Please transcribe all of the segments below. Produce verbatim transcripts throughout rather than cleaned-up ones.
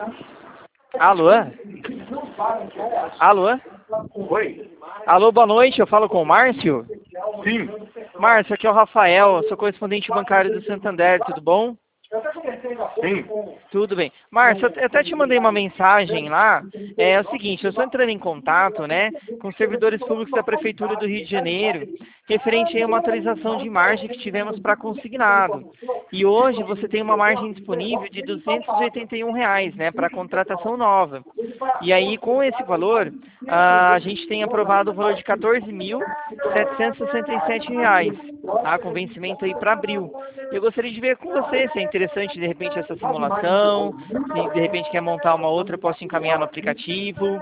Alô? Alô? Oi? Alô, boa noite, eu falo com o Márcio? Sim. Márcio, aqui é o Rafael, sou correspondente bancário do Santander, tudo bom? Sim. Tudo bem. Márcio, eu até te mandei uma mensagem lá. É, é o seguinte, eu estou entrando em contato, né, com os servidores públicos da Prefeitura do Rio de Janeiro, referente a uma atualização de margem que tivemos para consignado. E hoje você tem uma margem disponível de duzentos e oitenta e um reais, né, para contratação nova. E aí, com esse valor, a gente tem aprovado o valor de quatorze mil setecentos e sessenta e sete reais, tá, com vencimento aí para abril. Eu gostaria de ver com você se é interessante, de repente, essa simulação, se de repente quer montar uma outra, eu posso encaminhar no aplicativo.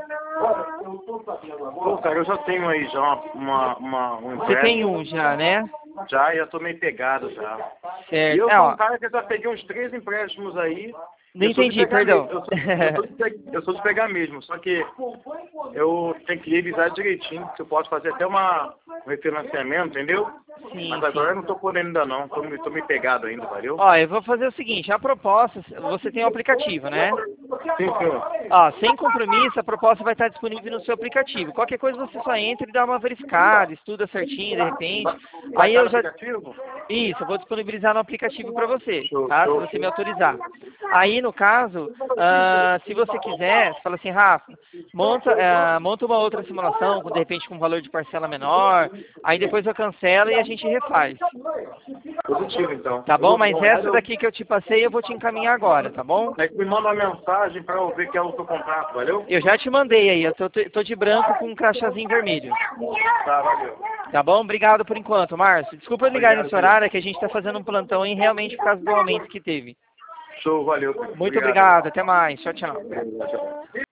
Pô, cara, eu já tenho aí já uma, uma, um Você tem empréstimo. um já, né? Já, já tô meio pegado já. E Certo. eu É, sou ó, um cara que já peguei uns três empréstimos aí. não Eu sou de entendi, pegar perdão. mesmo. Eu sou, eu, sou de, pe- eu sou de pegar mesmo, só que eu tenho que revisar direitinho, que eu posso fazer até uma, um refinanciamento, entendeu? Sim, Mas agora eu sim. não tô podendo ainda não, tô, me- tô me pegado ainda, valeu? Ó, eu vou fazer o seguinte, a proposta, você tem o aplicativo, né? Sim, senhor. Ó, sem compromisso, a proposta vai estar disponível no seu aplicativo. Qualquer coisa você só entra e dá uma verificada, estuda certinho, de repente. Vai Aí estar eu no já... aplicativo? Isso, eu vou disponibilizar no aplicativo para você, Show, tá? Se show, você me show. autorizar. Aí, no caso, ah, se você quiser, você fala assim, Rafa, monta, ah, monta uma outra simulação, com, de repente com um valor de parcela menor, aí depois eu cancelo e a gente refaz. Positivo, então. Tá Eu bom? vou dar Mas uma olhada, essa eu... daqui que eu te passei, eu vou te encaminhar agora, tá bom? Aí me manda uma mensagem para eu ver que é o seu contato, valeu? Eu já te mandei aí, eu tô, tô de branco com um crachazinho vermelho. Tá, valeu. Tá bom? Obrigado por enquanto, Márcio. Desculpa eu ligar Obrigado, nesse viu? horário, é que a gente tá fazendo um plantão aí realmente por causa do aumento que teve. Show, valeu. Muito Obrigado. obrigado, até mais. Tchau, tchau. Obrigado, tchau.